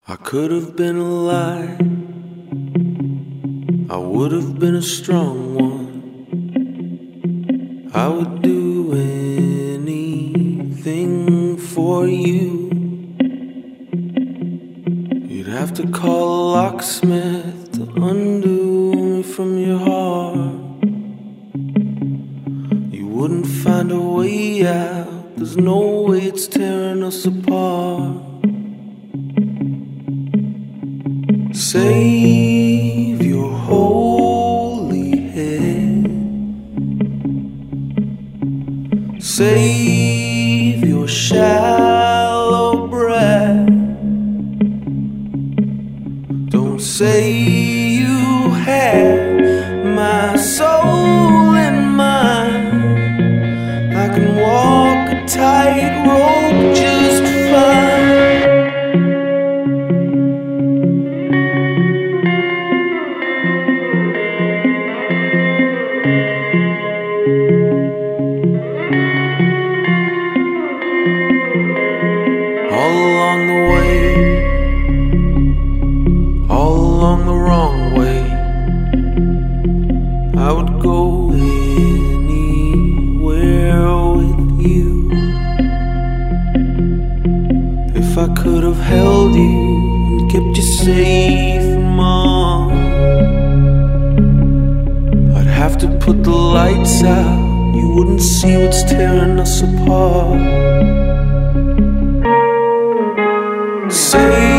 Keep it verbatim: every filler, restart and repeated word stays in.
I could have been a lie, I would have been a strong one. I would do anything for you. You'd have to call a locksmith to undo me from your heart. You wouldn't find a way out, there's no way it's tearing us apart. Save your holy head, save your shallow breath. Don't say you have my soul in mind. I can walk a tightrope just fine. All along the way, all along the wrong way, I would go anywhere with you. If I could have held you and kept you safe in my arms, I'd have to put the lights out, you wouldn't see what's tearing us apart. Say